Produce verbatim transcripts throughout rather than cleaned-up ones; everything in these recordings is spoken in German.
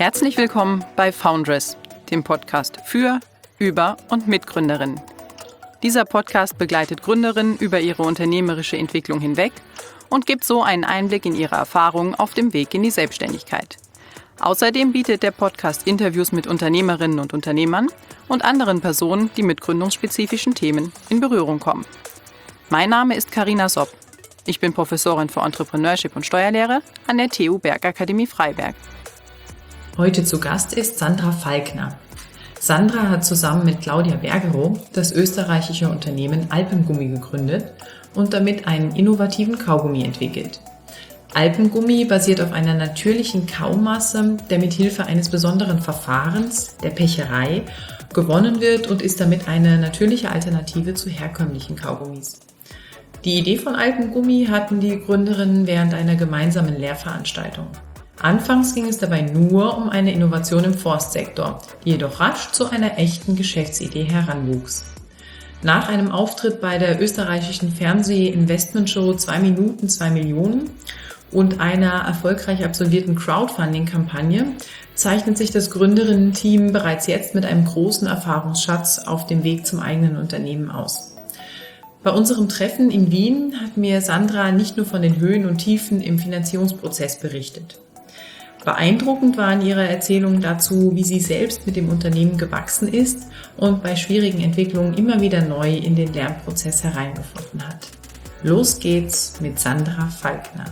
Herzlich willkommen bei Foundress, dem Podcast für, über und mit Gründerinnen. Dieser Podcast begleitet Gründerinnen über ihre unternehmerische Entwicklung hinweg und gibt so einen Einblick in ihre Erfahrungen auf dem Weg in die Selbstständigkeit. Außerdem bietet der Podcast Interviews mit Unternehmerinnen und Unternehmern und anderen Personen, die mit gründungsspezifischen Themen in Berührung kommen. Mein Name ist Carina Sopp. Ich bin Professorin für Entrepreneurship und Steuerlehre an der T U Bergakademie Freiberg. Heute zu Gast ist Sandra Falkner. Sandra hat zusammen mit Claudia Bergerow das österreichische Unternehmen Alpengummi gegründet und damit einen innovativen Kaugummi entwickelt. Alpengummi basiert auf einer natürlichen Kaumasse, der mit Hilfe eines besonderen Verfahrens, der Pecherei, gewonnen wird und ist damit eine natürliche Alternative zu herkömmlichen Kaugummis. Die Idee von Alpengummi hatten die Gründerinnen während einer gemeinsamen Lehrveranstaltung. Anfangs ging es dabei nur um eine Innovation im Forstsektor, die jedoch rasch zu einer echten Geschäftsidee heranwuchs. Nach einem Auftritt bei der österreichischen Fernseh-Investmentshow zwei Minuten, zwei Millionen und einer erfolgreich absolvierten Crowdfunding-Kampagne zeichnet sich das Gründerinnen-Team bereits jetzt mit einem großen Erfahrungsschatz auf dem Weg zum eigenen Unternehmen aus. Bei unserem Treffen in Wien hat mir Sandra nicht nur von den Höhen und Tiefen im Finanzierungsprozess berichtet. Beeindruckend waren ihre Erzählungen dazu, wie sie selbst mit dem Unternehmen gewachsen ist und bei schwierigen Entwicklungen immer wieder neu in den Lernprozess hereingefunden hat. Los geht's mit Sandra Falkner.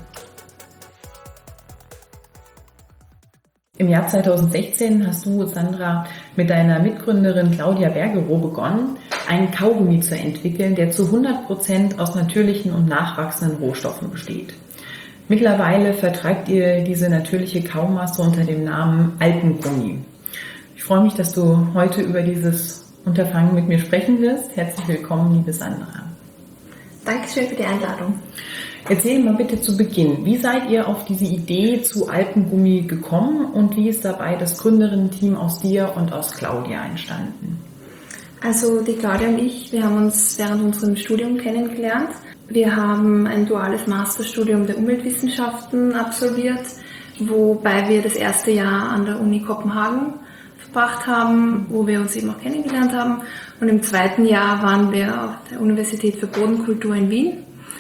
Im Jahr zweitausendsechzehn hast du, Sandra, mit deiner Mitgründerin Claudia Bergerow begonnen, einen Kaugummi zu entwickeln, der zu hundert Prozent aus natürlichen und nachwachsenden Rohstoffen besteht. Mittlerweile vertreibt ihr diese natürliche Kaumasse unter dem Namen Alpengummi. Ich freue mich, dass du heute über dieses Unterfangen mit mir sprechen wirst. Herzlich willkommen, liebe Sandra. Dankeschön für die Einladung. Erzähl mal bitte zu Beginn, wie seid ihr auf diese Idee zu Alpengummi gekommen und wie ist dabei das Gründerinnen-Team aus dir und aus Claudia entstanden? Also die Claudia und ich, wir haben uns während unserem Studium kennengelernt. Wir haben ein duales Masterstudium der Umweltwissenschaften absolviert, wobei wir das erste Jahr an der Uni Kopenhagen verbracht haben, wo wir uns eben auch kennengelernt haben. Und im zweiten Jahr waren wir auf der Universität für Bodenkultur in Wien.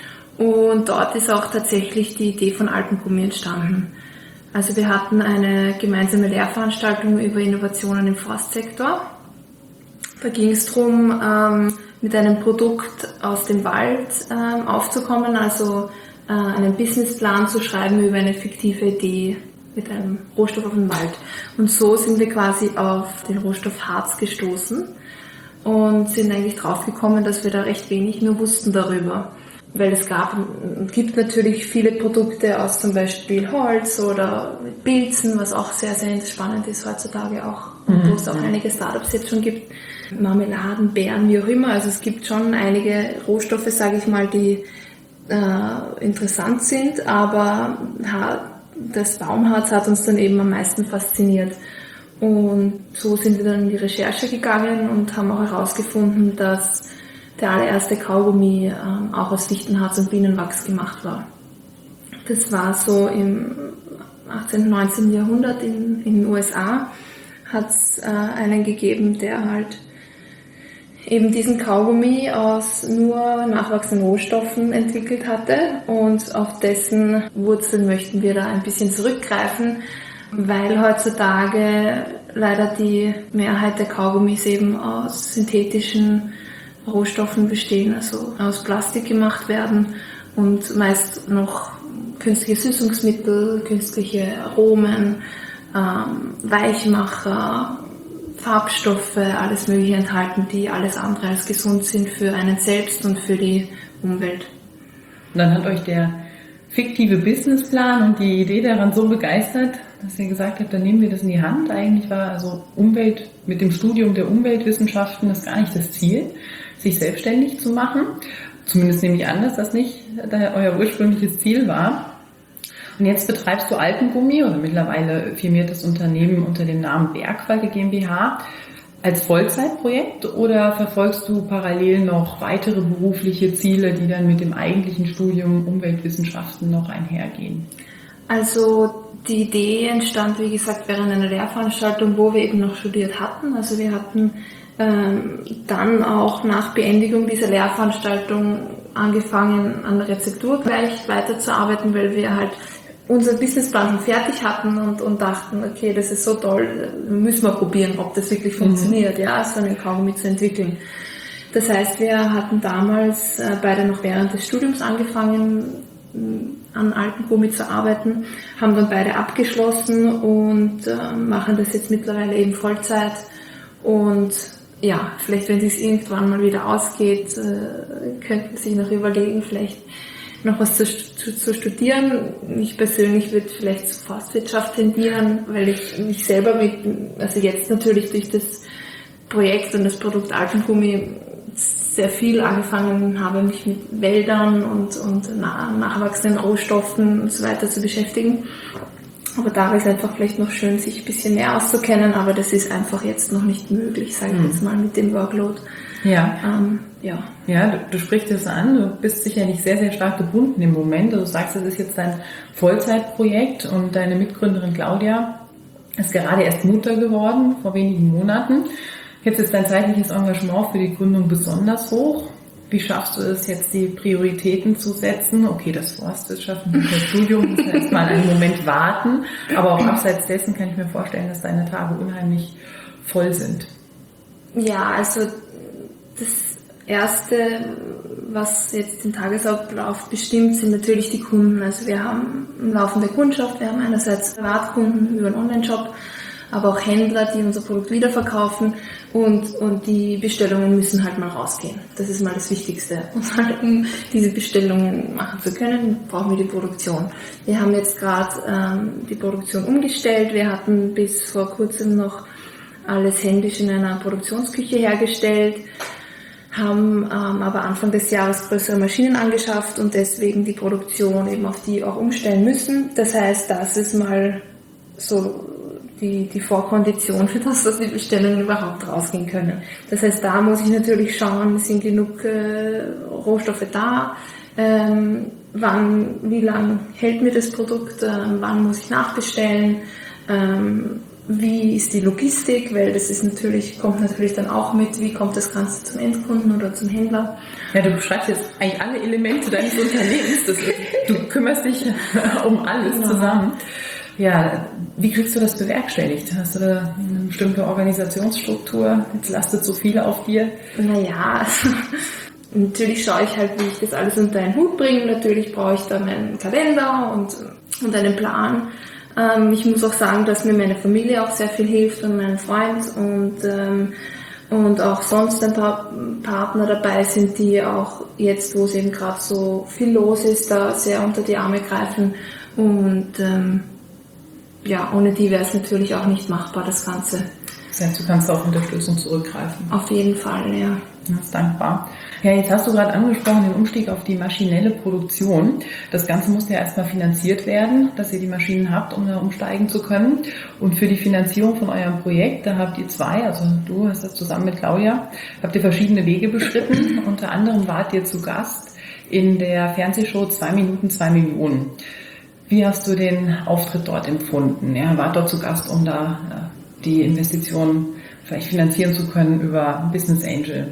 Und dort ist auch tatsächlich die Idee von Alpengummi entstanden. Also wir hatten eine gemeinsame Lehrveranstaltung über Innovationen im Forstsektor. Da ging es darum, ähm, mit einem Produkt aus dem Wald ähm, aufzukommen, also äh, einen Businessplan zu schreiben über eine fiktive Idee mit einem Rohstoff auf dem Wald. Und so sind wir quasi auf den Rohstoff Harz gestoßen und sind eigentlich draufgekommen, dass wir da recht wenig nur wussten darüber. Weil es gab und gibt natürlich viele Produkte aus zum Beispiel Holz oder Pilzen, was auch sehr, sehr spannend ist heutzutage auch, mhm. wo es auch einige Startups jetzt schon gibt. Marmeladen, Beeren, wie auch immer. Also es gibt schon einige Rohstoffe, sage ich mal, die äh, interessant sind, aber das Baumharz hat uns dann eben am meisten fasziniert. Und so sind wir dann in die Recherche gegangen und haben auch herausgefunden, dass der allererste Kaugummi äh, auch aus Fichtenharz und Bienenwachs gemacht war. Das war so im achtzehnten, neunzehnten Jahrhundert in, in den U S A. Hat es äh, einen gegeben, der halt eben diesen Kaugummi aus nur nachwachsenden Rohstoffen entwickelt hatte und auf dessen Wurzeln möchten wir da ein bisschen zurückgreifen, weil heutzutage leider die Mehrheit der Kaugummis eben aus synthetischen Rohstoffen bestehen, also aus Plastik gemacht werden und meist noch künstliche Süßungsmittel, künstliche Aromen, ähm, Weichmacher, Farbstoffe, alles Mögliche enthalten, die alles andere als gesund sind für einen selbst und für die Umwelt. Und dann hat euch der fiktive Businessplan und die Idee daran so begeistert, dass ihr gesagt habt, dann nehmen wir das in die Hand. Eigentlich war also Umwelt mit dem Studium der Umweltwissenschaften das gar nicht das Ziel, sich selbstständig zu machen. Zumindest nehme ich an, dass das nicht euer ursprüngliches Ziel war. Und jetzt betreibst du Alpengummi oder mittlerweile firmiert das Unternehmen unter dem Namen Bergfalke GmbH als Vollzeitprojekt oder verfolgst du parallel noch weitere berufliche Ziele, die dann mit dem eigentlichen Studium Umweltwissenschaften noch einhergehen? Also Die Idee entstand, wie gesagt, während einer Lehrveranstaltung, wo wir eben noch studiert hatten. Also wir hatten ähm, dann auch nach Beendigung dieser Lehrveranstaltung angefangen, an der Rezeptur gleich weiterzuarbeiten, weil wir halt unseren Businessplan schon fertig hatten und, und dachten, okay, das ist so toll, müssen wir probieren, ob das wirklich funktioniert, mhm. ja, so einen Kaugummi zu entwickeln. Das heißt, wir hatten damals äh, beide noch während des Studiums angefangen, an Alpengummi zu arbeiten, haben dann beide abgeschlossen und äh, machen das jetzt mittlerweile eben Vollzeit. Und ja, vielleicht wenn es irgendwann mal wieder ausgeht, äh, könnten sich noch überlegen, vielleicht noch was zu, zu, zu studieren. Ich persönlich würde vielleicht zur Forstwirtschaft tendieren, weil ich mich selber mit, also jetzt natürlich durch das Projekt und das Produkt Alpengummi sehr viel angefangen habe, mich mit Wäldern und, und nachwachsenden Rohstoffen und so weiter zu beschäftigen. Aber da ist einfach vielleicht noch schön, sich ein bisschen mehr auszukennen, aber das ist einfach jetzt noch nicht möglich, sage ich mhm. jetzt mal, mit dem Workload. Ja. Ähm, ja, ja du, du sprichst es an, du bist sicherlich sehr, sehr stark gebunden im Moment. Du sagst, das ist jetzt dein Vollzeitprojekt und deine Mitgründerin Claudia ist gerade erst Mutter geworden, vor wenigen Monaten. Jetzt ist dein zeitliches Engagement für die Gründung besonders hoch. Wie schaffst du es jetzt, die Prioritäten zu setzen? Okay, das Forstwirtschaften und das Studium muss erstmal einen Moment warten, aber auch abseits dessen kann ich mir vorstellen, dass deine Tage unheimlich voll sind. Ja, also das Erste, was jetzt den Tagesablauf bestimmt, sind natürlich die Kunden. Also wir haben eine laufende Kundschaft, wir haben einerseits Privatkunden über einen Online-Shop, aber auch Händler, die unser Produkt wiederverkaufen und, und die Bestellungen müssen halt mal rausgehen. Das ist mal das Wichtigste. Und halt, um diese Bestellungen machen zu können, brauchen wir die Produktion. Wir haben jetzt gerade ähm, die Produktion umgestellt. Wir hatten bis vor kurzem noch alles händisch in einer Produktionsküche hergestellt, haben ähm, aber Anfang des Jahres größere Maschinen angeschafft und deswegen die Produktion eben auf die auch umstellen müssen. Das heißt, das ist mal so Die, die Vorkondition für das, dass die Bestellungen überhaupt rausgehen können. Das heißt, da muss ich natürlich schauen, sind genug äh, Rohstoffe da, ähm, wann, wie lang hält mir das Produkt, äh, wann muss ich nachbestellen, ähm, wie ist die Logistik, weil das ist natürlich, kommt natürlich dann auch mit, wie kommt das Ganze zum Endkunden oder zum Händler. Ja, du beschreibst jetzt eigentlich alle Elemente deines Unternehmens, das ist, du kümmerst dich um alles genau. zusammen. Ja, wie kriegst du das bewerkstelligt? Hast du da eine bestimmte Organisationsstruktur? Jetzt lastet so viel auf dir. Naja, also, natürlich schaue ich halt, wie ich das alles unter einen Hut bringe. Natürlich brauche ich da meinen Kalender und, und einen Plan. Ähm, ich muss auch sagen, dass mir meine Familie auch sehr viel hilft und mein Freund und, ähm, und auch sonst ein paar Partner dabei sind, die auch jetzt, wo es eben gerade so viel los ist, da sehr unter die Arme greifen und ähm, ja, ohne die wäre es natürlich auch nicht machbar, das Ganze. Das heißt, du kannst auf Unterstützung zurückgreifen. Auf jeden Fall, ja. Das ist dankbar. Ja, jetzt hast du gerade angesprochen, den Umstieg auf die maschinelle Produktion. Das Ganze muss ja erstmal finanziert werden, dass ihr die Maschinen habt, um da umsteigen zu können. Und für die Finanzierung von eurem Projekt, da habt ihr zwei, also du hast das zusammen mit Claudia, habt ihr verschiedene Wege beschritten. Unter anderem wart ihr zu Gast in der Fernsehshow zwei Minuten, zwei Millionen. Wie hast du den Auftritt dort empfunden? Ja, war dort zu Gast, um da ja, die Investitionen vielleicht finanzieren zu können über Business Angel?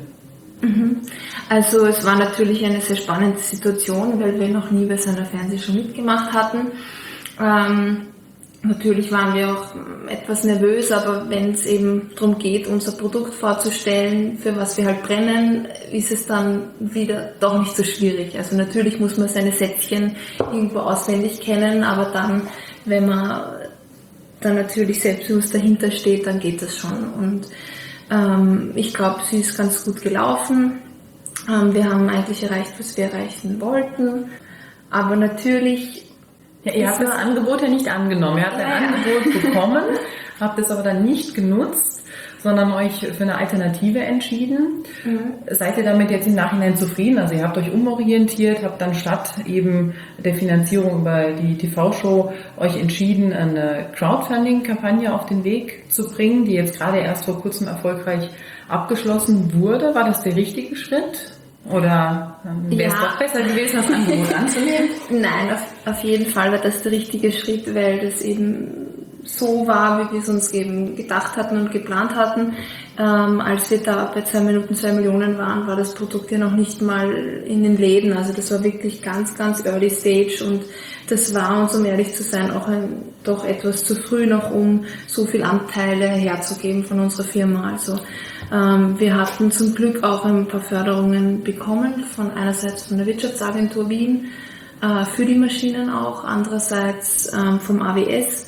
Also es war natürlich eine sehr spannende Situation, weil wir noch nie bei so einer Fernsehshow mitgemacht hatten. Ähm, natürlich waren wir auch etwas nervös, aber wenn es eben darum geht, unser Produkt vorzustellen, für was wir halt brennen, ist es dann wieder doch nicht so schwierig. Also natürlich muss man seine Sätzchen irgendwo auswendig kennen, aber dann, wenn man dann natürlich selbstbewusst dahinter steht, dann geht das schon. Und ähm, ich glaube, sie ist ganz gut gelaufen. Ähm, wir haben eigentlich erreicht, was wir erreichen wollten. Aber natürlich... Ja, ihr habt das Angebot ja nicht angenommen. Ihr habt ein ja, Angebot bekommen, habt es aber dann nicht genutzt, sondern euch für eine Alternative entschieden. Mhm. Seid ihr damit jetzt im Nachhinein zufrieden? Also ihr habt euch umorientiert, habt dann statt eben der Finanzierung über die T V-Show euch entschieden, eine Crowdfunding-Kampagne auf den Weg zu bringen, die jetzt gerade erst vor kurzem erfolgreich abgeschlossen wurde. War das der richtige Schritt? Oder wäre es Ja. doch besser gewesen, das Angebot anzunehmen? Nein, auf, auf jeden Fall war das der richtige Schritt, weil das eben so war, wie wir es uns eben gedacht hatten und geplant hatten. Ähm, als wir da bei zwei Minuten zwei Millionen waren, war das Produkt ja noch nicht mal in den Läden. Also das war wirklich ganz, ganz early stage und das war uns, um ehrlich zu sein, auch ein, doch etwas zu früh noch, um so viel Anteile herzugeben von unserer Firma. Also ähm, wir hatten zum Glück auch ein paar Förderungen bekommen, von einerseits von der Wirtschaftsagentur Wien äh, für die Maschinen auch, andererseits ähm, vom A W S.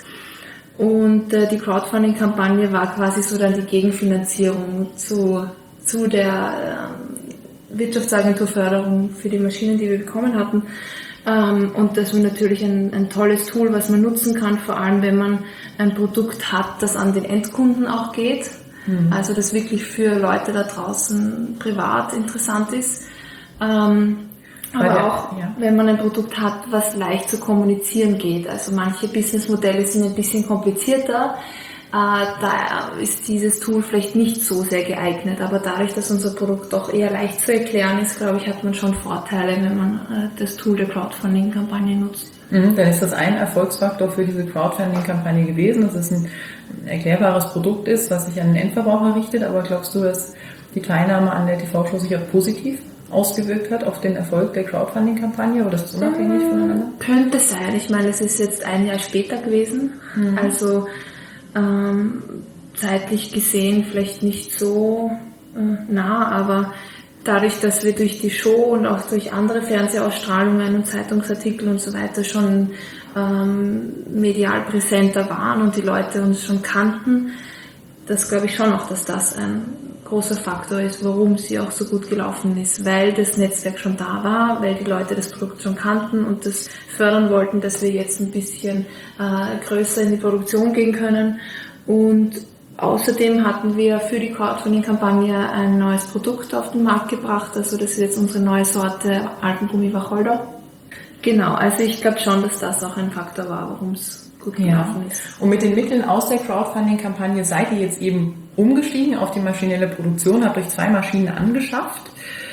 Und äh, die Crowdfunding-Kampagne war quasi so dann die Gegenfinanzierung zu, zu der äh, Wirtschaftsagenturförderung für die Maschinen, die wir bekommen hatten. Ähm, und das war natürlich ein, ein tolles Tool, was man nutzen kann, vor allem wenn man ein Produkt hat, das an den Endkunden auch geht. Mhm. Also das wirklich für Leute da draußen privat interessant ist. Ähm, Aber der, auch, ja. wenn man ein Produkt hat, was leicht zu kommunizieren geht. Also manche Businessmodelle sind ein bisschen komplizierter. Äh, da ist dieses Tool vielleicht nicht so sehr geeignet. Aber dadurch, dass unser Produkt doch eher leicht zu erklären ist, glaube ich, hat man schon Vorteile, wenn man äh, das Tool der Crowdfunding-Kampagne nutzt. Mhm, dann ist das ein Erfolgsfaktor für diese Crowdfunding-Kampagne gewesen, dass es ein erklärbares Produkt ist, was sich an den Endverbraucher richtet. Aber glaubst du, dass die Teilnahme an der T V-Show sich auch positiv ausgewirkt hat auf den Erfolg der Crowdfunding-Kampagne, oder ist das unabhängig ähm, voneinander? Könnte sein. Ich meine, es ist jetzt ein Jahr später gewesen, mhm. also ähm, zeitlich gesehen vielleicht nicht so äh, nah, aber dadurch, dass wir durch die Show und auch durch andere Fernsehausstrahlungen und Zeitungsartikel und so weiter schon ähm, medial präsenter waren und die Leute uns schon kannten, das glaube ich schon auch, dass das ein großer Faktor ist, warum sie auch so gut gelaufen ist, weil das Netzwerk schon da war, weil die Leute das Produkt schon kannten und das fördern wollten, dass wir jetzt ein bisschen äh, größer in die Produktion gehen können. Und außerdem hatten wir für die Crowdfunding-Kampagne ein neues Produkt auf den Markt gebracht, also das ist jetzt unsere neue Sorte Alpengummi Wacholder. Genau, also ich glaube schon, dass das auch ein Faktor war, warum es gut gelaufen ist. Und mit den Mitteln aus der Crowdfunding-Kampagne seid ihr jetzt eben umgestiegen auf die maschinelle Produktion, habt euch zwei Maschinen angeschafft.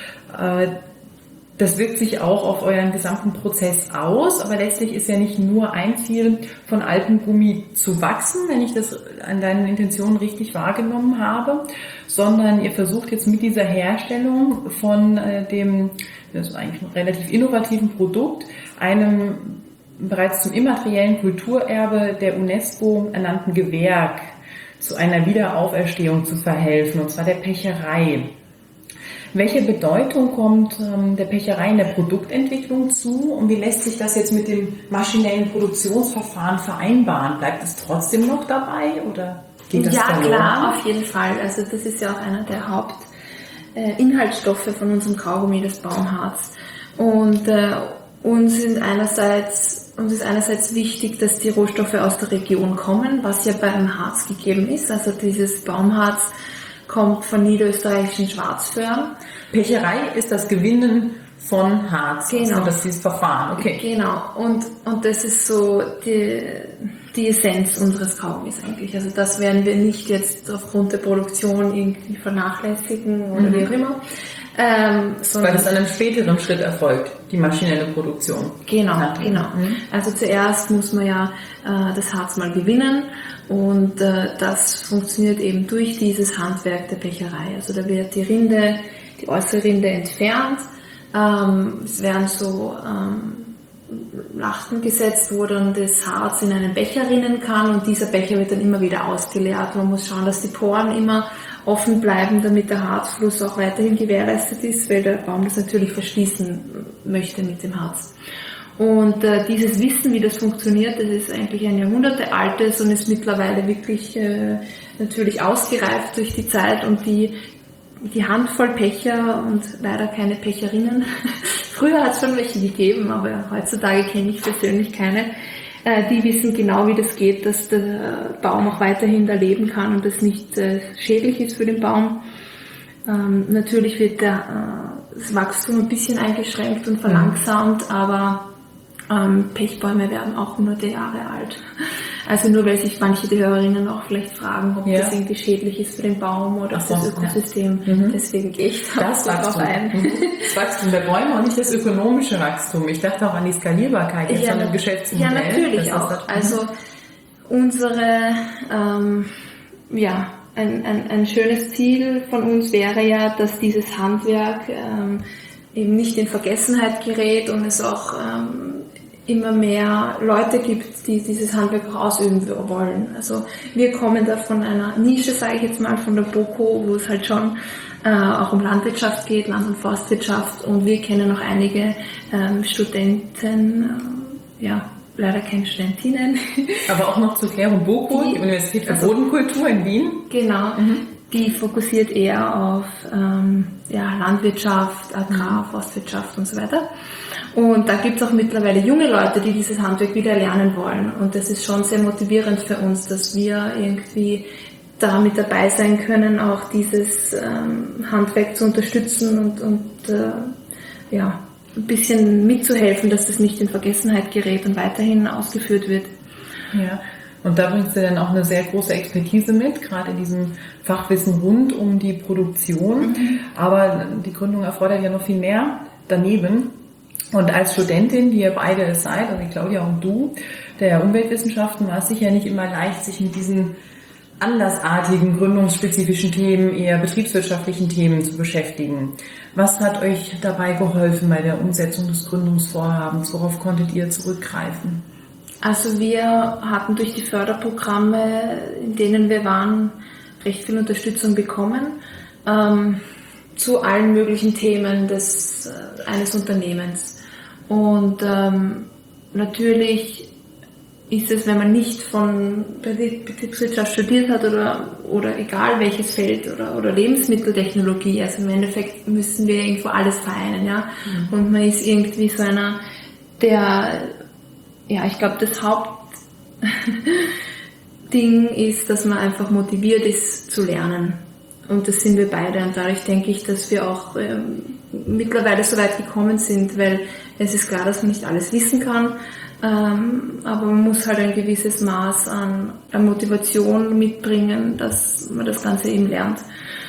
Das wirkt sich auch auf euren gesamten Prozess aus, aber letztlich ist ja nicht nur ein Ziel von Alpengummi zu wachsen, wenn ich das an deinen Intentionen richtig wahrgenommen habe, sondern ihr versucht jetzt mit dieser Herstellung von dem, das ist eigentlich ein relativ innovativen Produkt, einem bereits zum immateriellen Kulturerbe der UNESCO ernannten Gewerk zu einer Wiederauferstehung zu verhelfen, und zwar der Pecherei. Welche Bedeutung kommt ähm, der Pecherei in der Produktentwicklung zu und wie lässt sich das jetzt mit dem maschinellen Produktionsverfahren vereinbaren? Bleibt es trotzdem noch dabei oder geht das ja, verloren? Ja, klar, auf jeden Fall. Also das ist ja auch einer der Hauptinhaltsstoffe äh, von unserem Kaugummi, das Baumharz. Und äh, uns sind einerseits Uns ist einerseits wichtig, dass die Rohstoffe aus der Region kommen, was ja beim Harz gegeben ist. Also dieses Baumharz kommt von niederösterreichischen Schwarzföhren. Pecherei ist das Gewinnen von Harz. Genau. Also das ist dieses Verfahren, okay. Genau. Und, und das ist so die, die Essenz unseres Kaugummis eigentlich. Also das werden wir nicht jetzt aufgrund der Produktion irgendwie vernachlässigen oder mhm. wie auch immer. Ähm, Weil das an einem späteren Schritt erfolgt, die maschinelle Produktion. Genau, genau. Mhm. Also zuerst muss man ja äh, das Harz mal gewinnen und äh, das funktioniert eben durch dieses Handwerk der Pecherei. Also da wird die Rinde, die äußere Rinde entfernt, ähm, es werden so ähm, Lachten gesetzt, wo dann das Harz in einen Becher rinnen kann und dieser Becher wird dann immer wieder ausgeleert. Man muss schauen, dass die Poren immer offen bleiben, damit der Harzfluss auch weiterhin gewährleistet ist, weil der Baum das natürlich verschließen möchte mit dem Harz. Und äh, dieses Wissen, wie das funktioniert, das ist eigentlich ein jahrhundertealtes und ist mittlerweile wirklich äh, natürlich ausgereift durch die Zeit und die die Handvoll Pecher und leider keine Pecherinnen. Früher hat es schon welche gegeben, aber heutzutage kenne ich persönlich keine. Äh, die wissen genau, wie das geht, dass der Baum auch weiterhin da leben kann und das nicht äh, schädlich ist für den Baum. Ähm, natürlich wird der, äh, das Wachstum ein bisschen eingeschränkt und verlangsamt, aber ähm, Pechbäume werden auch hunderte Jahre alt. Also nur weil sich manche der Hörerinnen auch vielleicht fragen, ob ja. das irgendwie schädlich ist für den Baum oder Ach für das so, Ökosystem. Ja. Mhm. Deswegen gehe ich da das drauf ein. Mhm. Das Wachstum der Bäume und nicht das ökonomische Wachstum. Ich dachte auch an die Skalierbarkeit jetzt Ja, von dem Geschäftsmodell. ja, natürlich das auch. Das, also unsere, ähm, ja, ein, ein, ein schönes Ziel von uns wäre ja, dass dieses Handwerk ähm, eben nicht in Vergessenheit gerät und es auch ähm, immer mehr Leute gibt, die dieses Handwerk auch ausüben wollen. Also wir kommen da von einer Nische, sage ich jetzt mal, von der BOKU, wo es halt schon äh, auch um Landwirtschaft geht, Land- und Forstwirtschaft, und wir kennen noch einige ähm, Studenten, äh, ja, leider keine Studentinnen. Aber auch noch zur Klärung, BOKU, die, die Universität für also, Bodenkultur in Wien. Genau, mhm. Die fokussiert eher auf ähm, ja, Landwirtschaft, Agrar, mhm. Forstwirtschaft und so weiter. Und da gibt es auch mittlerweile junge Leute, die dieses Handwerk wieder lernen wollen. Und das ist schon sehr motivierend für uns, dass wir irgendwie da mit dabei sein können, auch dieses ähm, Handwerk zu unterstützen und, und äh, ja, ein bisschen mitzuhelfen, dass das nicht in Vergessenheit gerät und weiterhin ausgeführt wird. Ja. Und da bringst du dann auch eine sehr große Expertise mit, gerade in diesem Fachwissen rund um die Produktion. Mhm. Aber die Gründung erfordert ja noch viel mehr daneben. Und als Studentin, die ihr beide es seid, also Claudia und du, der Umweltwissenschaften, war es sicher nicht immer leicht, sich mit diesen andersartigen, gründungsspezifischen Themen, eher betriebswirtschaftlichen Themen zu beschäftigen. Was hat euch dabei geholfen bei der Umsetzung des Gründungsvorhabens? Worauf konntet ihr zurückgreifen? Also wir hatten durch die Förderprogramme, in denen wir waren, recht viel Unterstützung bekommen ähm, zu allen möglichen Themen des äh, eines Unternehmens. Und ähm, natürlich ist es, wenn man nicht von Betriebswirtschaft studiert hat oder oder egal welches Feld oder oder Lebensmitteltechnologie, also im Endeffekt müssen wir irgendwo alles vereinen, ja. Mhm. Und man ist irgendwie so einer, der Ja, ich glaube, das Hauptding ist, dass man einfach motiviert ist zu lernen. Und das sind wir beide. Und dadurch denke ich, dass wir auch ähm, mittlerweile so weit gekommen sind, weil es ist klar, dass man nicht alles wissen kann. Ähm, aber man muss halt ein gewisses Maß an, an Motivation mitbringen, dass man das Ganze eben lernt.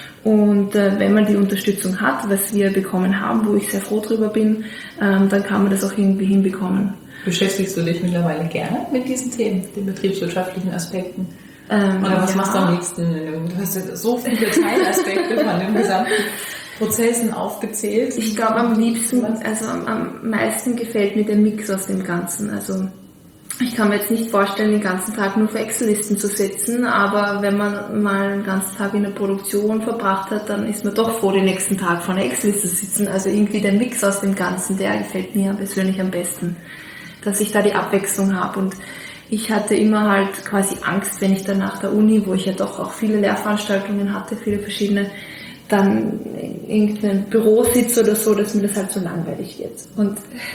Und äh, wenn man die Unterstützung hat, was wir bekommen haben, wo ich sehr froh drüber bin, ähm, dann kann man das auch irgendwie hinbekommen. Beschäftigst du dich mittlerweile gerne mit diesen Themen, den betriebswirtschaftlichen Aspekten? Ähm, Oder was ja. machst du am liebsten? Du hast ja so viele Teilaspekte von den gesamten Prozessen aufgezählt. Ich glaube am liebsten, also am, am meisten gefällt mir der Mix aus dem Ganzen. Also ich kann mir jetzt nicht vorstellen, den ganzen Tag nur für Excel-Listen zu setzen, aber wenn man mal einen ganzen Tag in der Produktion verbracht hat, dann ist man doch froh, den nächsten Tag vor einer Excel-Liste zu sitzen. Also irgendwie der Mix aus dem Ganzen, der gefällt mir persönlich am besten, dass ich da die Abwechslung habe. Und ich hatte immer halt quasi Angst, wenn ich dann nach der Uni, wo ich ja doch auch viele Lehrveranstaltungen hatte, viele verschiedene, dann in irgendeinem Büro sitze oder so, dass mir das halt so langweilig wird. Und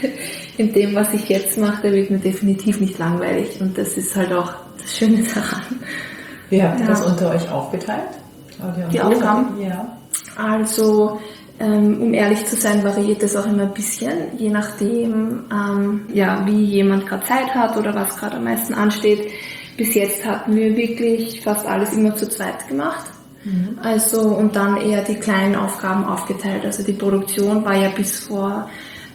in dem, was ich jetzt mache, da wird mir definitiv nicht langweilig. Und das ist halt auch das Schöne daran. Wie habt ihr ja. das unter euch aufgeteilt? Claudia, die Aufgaben? Ja. Also, ähm, um ehrlich zu sein, variiert das auch immer ein bisschen, je nachdem, ähm, ja, wie jemand gerade Zeit hat oder was gerade am meisten ansteht. Bis jetzt hatten wir wirklich fast alles immer zu zweit gemacht. Mhm. Also, und dann eher die kleinen Aufgaben aufgeteilt. Also die Produktion war ja bis vor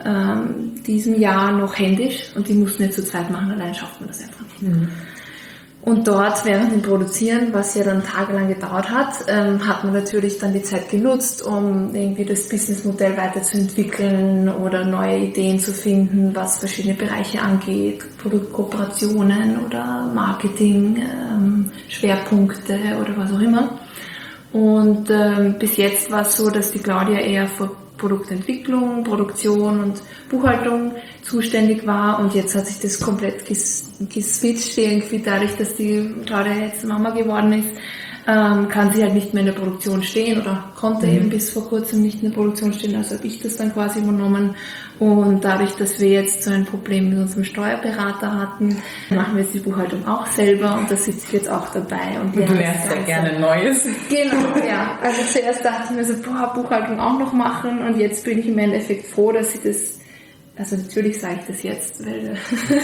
ähm, diesem Jahr noch händisch und die mussten wir zu zweit machen, allein schafft man das einfach nicht. Mhm. Und dort während dem Produzieren, was ja dann tagelang gedauert hat, ähm, hat man natürlich dann die Zeit genutzt, um irgendwie das Businessmodell weiterzuentwickeln oder neue Ideen zu finden, was verschiedene Bereiche angeht, Produktkooperationen oder Marketing, ähm, Schwerpunkte oder was auch immer. Und ähm, bis jetzt war es so, dass die Claudia eher für Produktentwicklung, Produktion und Buchhaltung zuständig war und jetzt hat sich das komplett ges- geswitcht irgendwie dadurch, dass die Claudia jetzt Mama geworden ist, ähm, kann sie halt nicht mehr in der Produktion stehen oder konnte mhm. eben bis vor kurzem nicht in der Produktion stehen, also habe ich das dann quasi übernommen und dadurch, dass wir jetzt so ein Problem mit unserem Steuerberater hatten, machen wir jetzt die Buchhaltung auch selber und da sitze ich jetzt auch dabei. Und, und du lernst ja gerne Neues. Genau, ja. Also zuerst dachte ich mir so, boah, Buchhaltung auch noch machen und jetzt bin ich im Endeffekt froh, dass ich das also natürlich sage ich das jetzt, weil,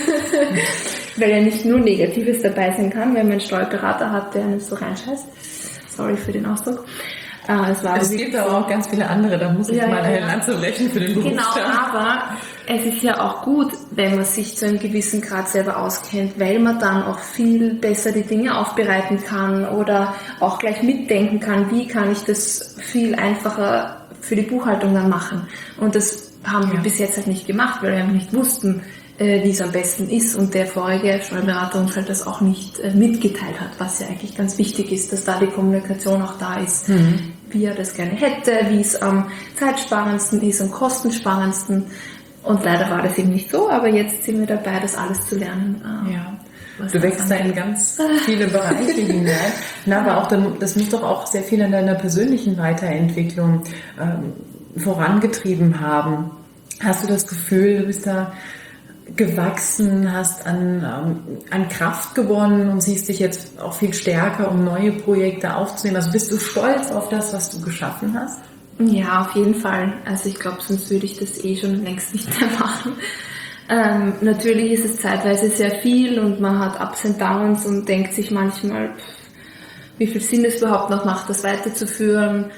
weil ja nicht nur Negatives dabei sein kann, wenn man einen Steuerberater hat, der nicht so reinscheißt. Sorry für den Ausdruck. Äh, es war es gibt aber auch ganz viele andere, da muss ich ja, mal eine ja. Lanze brechen für den Berufsstand. Genau, aber es ist ja auch gut, wenn man sich zu einem gewissen Grad selber auskennt, weil man dann auch viel besser die Dinge aufbereiten kann oder auch gleich mitdenken kann, wie kann ich das viel einfacher für die Buchhaltung dann machen. Und das haben ja. wir bis jetzt halt nicht gemacht, weil wir einfach nicht wussten, wie es am besten ist, und der vorige Steuerberater uns halt das auch nicht mitgeteilt hat, was ja eigentlich ganz wichtig ist, dass da die Kommunikation auch da ist, mhm. wie er das gerne hätte, wie es am zeitsparendsten ist, am kostensparendsten, und leider war das eben nicht so, aber jetzt sind wir dabei, das alles zu lernen. Ja. Du wächst da in ganz viele Bereiche hinein, na, aber auch, das muss doch auch sehr viel an deiner persönlichen Weiterentwicklung ähm, vorangetrieben haben. Hast du das Gefühl, du bist da gewachsen, hast an, ähm, an Kraft gewonnen und siehst dich jetzt auch viel stärker, um neue Projekte aufzunehmen? Also bist du stolz auf das, was du geschaffen hast? Ja, auf jeden Fall. Also ich glaube, sonst würde ich das eh schon längst nicht mehr machen. Ähm, natürlich ist es zeitweise sehr viel und man hat Ups und Downs und denkt sich manchmal, wie viel Sinn es überhaupt noch macht, das weiterzuführen.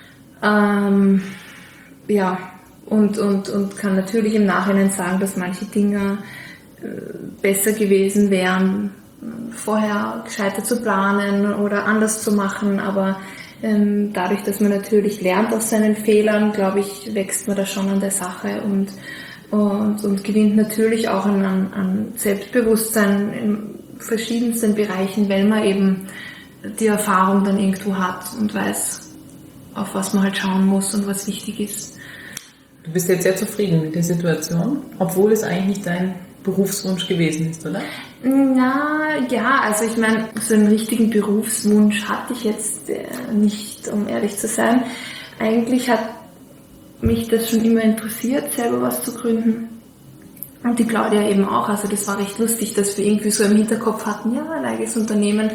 Ähm, ja, Und, und, und kann natürlich im Nachhinein sagen, dass manche Dinge äh, besser gewesen wären, vorher gescheiter zu planen oder anders zu machen. Aber ähm, dadurch, dass man natürlich lernt aus seinen Fehlern, glaube ich, wächst man da schon an der Sache und, und, und gewinnt natürlich auch an, an Selbstbewusstsein in verschiedensten Bereichen, weil man eben die Erfahrung dann irgendwo hat und weiß, auf was man halt schauen muss und was wichtig ist. Du bist jetzt sehr zufrieden mit der Situation, obwohl es eigentlich nicht dein Berufswunsch gewesen ist, oder? Na, ja, also ich meine, so einen richtigen Berufswunsch hatte ich jetzt äh, nicht, um ehrlich zu sein. Eigentlich hat mich das schon immer interessiert, selber was zu gründen. Und die Claudia eben auch, also das war recht lustig, dass wir irgendwie so im Hinterkopf hatten, ja, ein eigenes Unternehmen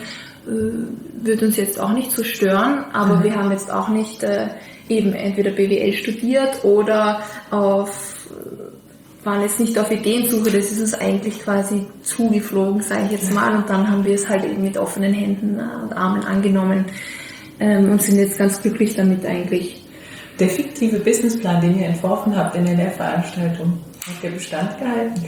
äh, wird uns jetzt auch nicht so stören, aber mhm. wir haben jetzt auch nicht äh, eben entweder B W L studiert oder auf, waren jetzt nicht auf Ideensuche, das ist uns eigentlich quasi zugeflogen, sage ich jetzt mal, und dann haben wir es halt eben mit offenen Händen und Armen angenommen ähm, und sind jetzt ganz glücklich damit eigentlich. Der fiktive Businessplan, den ihr entworfen habt in der Lehrveranstaltung, hat der Bestand gehalten?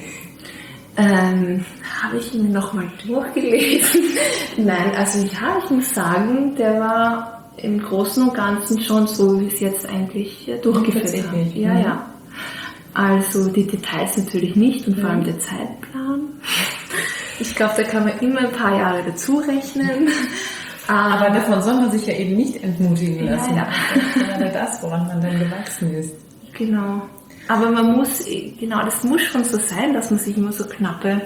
Ähm, habe ich ihn nochmal durchgelesen? Nein, also ja, ich muss sagen, der war im Großen und Ganzen schon so, wie es jetzt eigentlich äh, durchgeführt wird. Ja, mhm. ja. Also die Details natürlich nicht und mhm. vor allem der Zeitplan. Ich glaube, da kann man immer ein paar Jahre dazu rechnen. Aber ähm, davon soll man sich ja eben nicht entmutigen lassen. Ja, ja. Das ist gerade das, woran man dann gewachsen ist. Genau. Aber man muss, genau, das muss schon so sein, dass man sich immer so knappe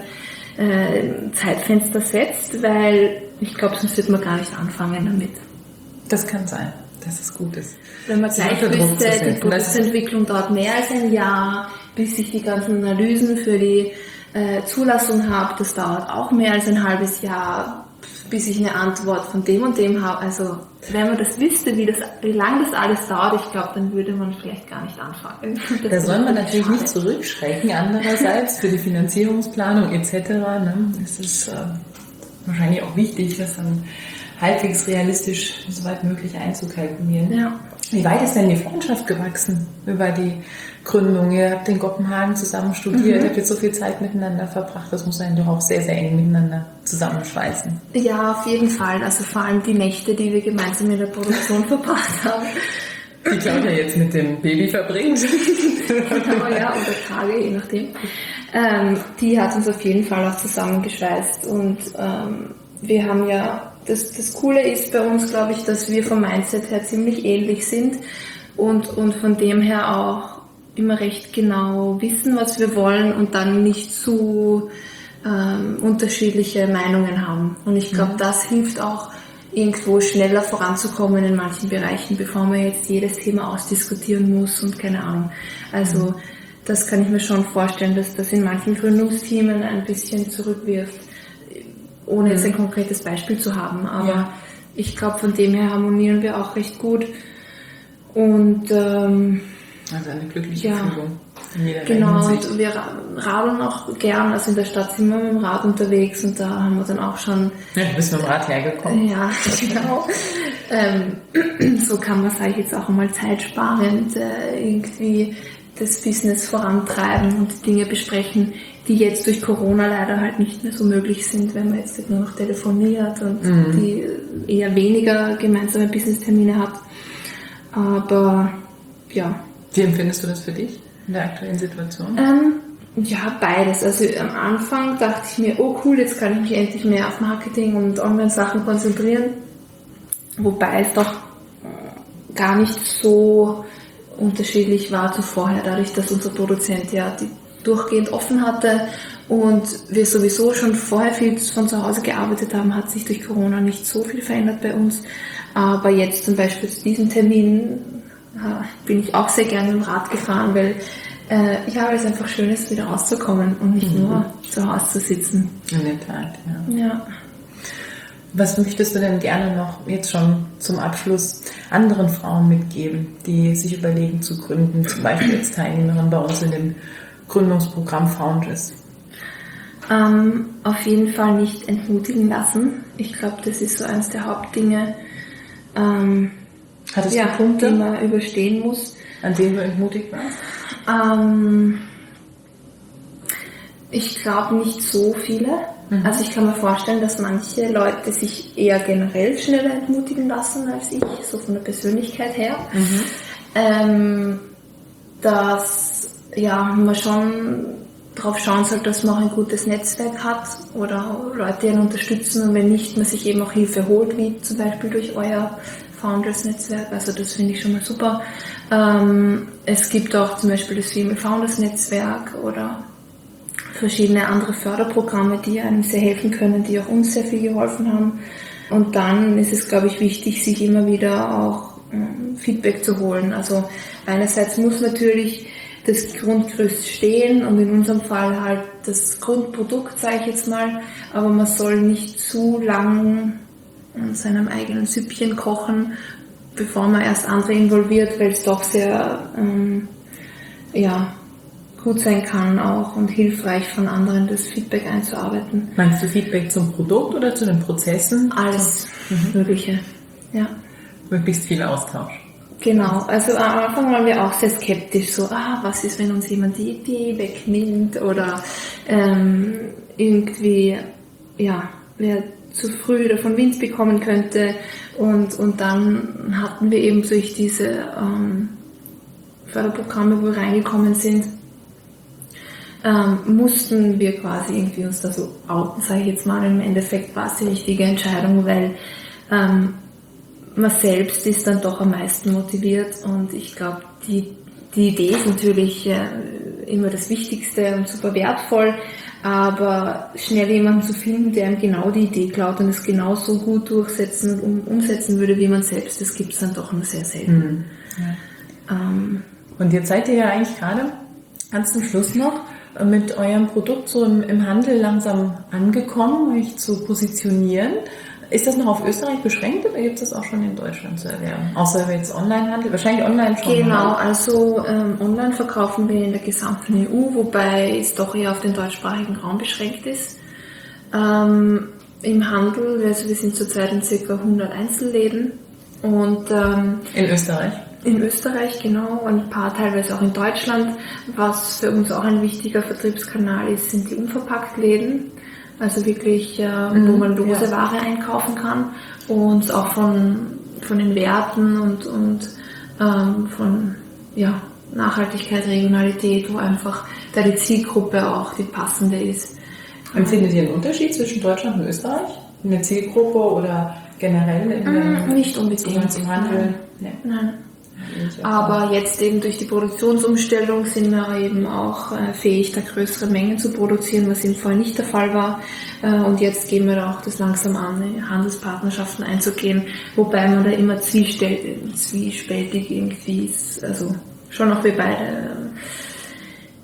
äh, Zeitfenster setzt, weil ich glaube, sonst wird man gar nicht anfangen damit. Das kann sein, dass es gut ist. Wenn man gleich wüsste, die Produktentwicklung dauert mehr als ein Jahr, bis ich die ganzen Analysen für die äh, Zulassung habe, das dauert auch mehr als ein halbes Jahr, bis ich eine Antwort von dem und dem habe. Also wenn man das wüsste, wie, das, wie lange das alles dauert, ich glaube, dann würde man vielleicht gar nicht anfangen. Das da soll man natürlich schade. Nicht zurückschrecken, andererseits für die Finanzierungsplanung et cetera. Ne? Es ist äh, wahrscheinlich auch wichtig, das dann halbwegs realistisch soweit möglich einzukalkulieren. Ja. Wie weit ist denn die Freundschaft gewachsen über die Gründung? Ihr habt in Kopenhagen zusammen studiert, mhm. habt jetzt so viel Zeit miteinander verbracht, das muss einen doch auch sehr, sehr eng miteinander zusammenschweißen. Ja, auf jeden Fall. Also vor allem die Nächte, die wir gemeinsam in der Produktion verbracht haben. Die Claudia jetzt mit dem Baby verbringt. Genau, ja, oder Tage, je nachdem. Ähm, die hat uns auf jeden Fall auch zusammengeschweißt und ähm, wir haben ja Das, das Coole ist bei uns, glaube ich, dass wir vom Mindset her ziemlich ähnlich sind und, und von dem her auch immer recht genau wissen, was wir wollen und dann nicht zu ähm, unterschiedliche Meinungen haben. Und ich glaube, mhm. das hilft auch, irgendwo schneller voranzukommen in manchen Bereichen, bevor man jetzt jedes Thema ausdiskutieren muss und keine Ahnung. Also mhm. das kann ich mir schon vorstellen, dass das in manchen Gründungsthemen ein bisschen zurückwirft, ohne jetzt ein konkretes Beispiel zu haben. Aber ja. ich glaube, von dem her harmonieren wir auch recht gut. Und ähm, also eine glückliche ja. Fügung. in jeder Genau, Hinsicht. und wir radeln auch gern, also in der Stadt sind wir mit dem Rad unterwegs und da haben wir dann auch schon... Ja, du bist mit dem Rad hergekommen. Ja, genau. ähm, so kann man, sage ich jetzt auch mal, zeitsparend äh, irgendwie das Business vorantreiben und Dinge besprechen, die jetzt durch Corona leider halt nicht mehr so möglich sind, wenn man jetzt halt nur noch telefoniert und mhm. die eher weniger gemeinsame Business-Termine hat. Aber ja. Wie empfindest du das für dich in der aktuellen Situation? Ähm, ja, beides. Also am Anfang dachte ich mir, oh cool, jetzt kann ich mich endlich mehr auf Marketing und Online-Sachen konzentrieren. Wobei es doch gar nicht so unterschiedlich war zu vorher, dadurch, dass unser Produzent ja die durchgehend offen hatte und wir sowieso schon vorher viel von zu Hause gearbeitet haben, hat sich durch Corona nicht so viel verändert bei uns. Aber jetzt zum Beispiel zu diesem Termin äh, bin ich auch sehr gerne mit dem Rad gefahren, weil äh, ja, weil es einfach schön ist, wieder rauszukommen und nicht mhm. nur zu Hause zu sitzen. In der Tat, ja. ja. Was möchtest du denn gerne noch jetzt schon zum Abschluss anderen Frauen mitgeben, die sich überlegen zu gründen, zum Beispiel als Teilnehmerin bei uns in dem Gründungsprogramm Foundress? Ähm, auf jeden Fall nicht entmutigen lassen. Ich glaube, das ist so eines der Hauptdinge, ähm, Hattest ja, du Punkte, die man überstehen muss. An denen du entmutigt warst? Ähm, ich glaube nicht so viele. Mhm. Also ich kann mir vorstellen, dass manche Leute sich eher generell schneller entmutigen lassen als ich, so von der Persönlichkeit her. Mhm. Ähm, dass ja, man schon darauf schauen sollte, dass man auch ein gutes Netzwerk hat oder Leute, die einen unterstützen und wenn nicht, man sich eben auch Hilfe holt, wie zum Beispiel durch euer Founders-Netzwerk. Also das finde ich schon mal super. Ähm, es gibt auch zum Beispiel das Female Founders-Netzwerk oder verschiedene andere Förderprogramme, die einem sehr helfen können, die auch uns sehr viel geholfen haben. Und dann ist es, glaube ich, wichtig, sich immer wieder auch ähm, Feedback zu holen. Also einerseits muss natürlich das Grundgerüst stehen und in unserem Fall halt das Grundprodukt, sage ich jetzt mal, aber man soll nicht zu lang in seinem eigenen Süppchen kochen, bevor man erst andere involviert, weil es doch sehr ähm, ja, gut sein kann auch und hilfreich von anderen das Feedback einzuarbeiten. Meinst du Feedback zum Produkt oder zu den Prozessen? Alles mhm. Mögliche, ja. Möglichst viel Austausch. Genau, also am Anfang waren wir auch sehr skeptisch, so, ah, was ist, wenn uns jemand die Idee wegnimmt oder ähm, irgendwie, ja, wer zu früh davon Wind bekommen könnte und, und dann hatten wir eben durch diese ähm, Förderprogramme, wo wir reingekommen sind, ähm, mussten wir quasi irgendwie uns da so outen, sage ich jetzt mal. Im Endeffekt war es die richtige Entscheidung, weil ähm, man selbst ist dann doch am meisten motiviert und ich glaube, die, die Idee ist natürlich äh, immer das Wichtigste und super wertvoll, aber schnell jemanden zu finden, der einem genau die Idee klaut und es genauso gut durchsetzen und um, umsetzen würde wie man selbst, das gibt es dann doch nur sehr selten. Mhm. Ja. Ähm, und jetzt seid ihr ja eigentlich gerade ganz zum Schluss noch mit eurem Produkt so im, im Handel langsam angekommen, euch zu positionieren. Ist das noch auf Österreich beschränkt oder gibt es das auch schon in Deutschland zu erwerben? Außer jetzt Onlinehandel? Wahrscheinlich online schon. Genau, also ähm, online verkaufen wir in der gesamten E U, wobei es doch eher auf den deutschsprachigen Raum beschränkt ist. Ähm, Im Handel, also wir sind zurzeit in ca. hundert Einzelläden. Und, ähm, in Österreich? In Österreich, genau, und ein paar teilweise auch in Deutschland. Was für uns auch ein wichtiger Vertriebskanal ist, sind die Unverpacktläden. Also wirklich, äh, mhm, wo man lose ja. Ware einkaufen kann und auch von, von den Werten und, und ähm, von ja, Nachhaltigkeit, Regionalität, wo einfach da die Zielgruppe auch die passende ist. Empfindet ihr einen Unterschied zwischen Deutschland und Österreich? In der Zielgruppe oder generell in der, mm, nicht unbedingt im Handel? Nein. Nein. Aber jetzt eben durch die Produktionsumstellung sind wir eben auch äh, fähig, da größere Mengen zu produzieren, was eben vorher nicht der Fall war. Äh, und jetzt gehen wir da auch das langsam an, Handelspartnerschaften einzugehen, wobei man da immer zwiespältig irgendwie ist, also schon auch wir beide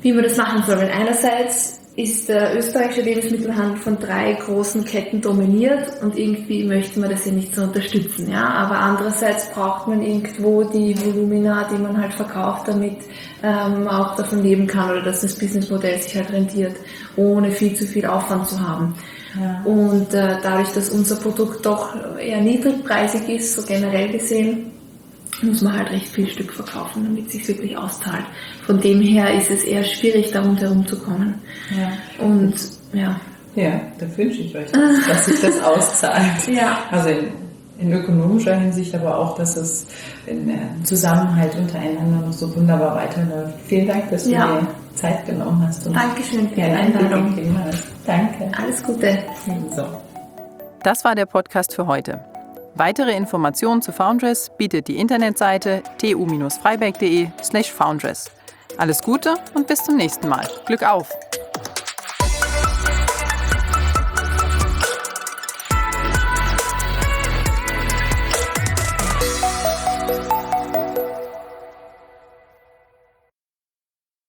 wie man das machen soll. Weil einerseits ist der österreichische Lebensmittelhandel von drei großen Ketten dominiert und irgendwie möchte man das ja nicht so unterstützen. Ja? Aber andererseits braucht man irgendwo die Volumina, die man halt verkauft, damit ähm, man auch davon leben kann oder dass das Businessmodell sich halt rentiert, ohne viel zu viel Aufwand zu haben. Ja. Und äh, dadurch, dass unser Produkt doch eher niedrigpreisig ist, so generell gesehen, muss man halt recht viel Stück verkaufen, damit es sich wirklich auszahlt. Von dem her ist es eher schwierig, da rundherum zu kommen. Ja. Und ja. Ja, da wünsche ich euch, dass, dass sich das auszahlt. Ja. Also in, in ökonomischer Hinsicht, aber auch, dass es in äh, Zusammenhalt untereinander noch so wunderbar weiterläuft. Vielen Dank, dass du ja. dir Zeit genommen hast. Und Dankeschön für die Einladung. Danke. Alles Gute. So. Das war der Podcast für heute. Weitere Informationen zu Foundress bietet die Internetseite t u bindestrich freiberg punkt de slash foundress. Alles Gute und bis zum nächsten Mal. Glück auf!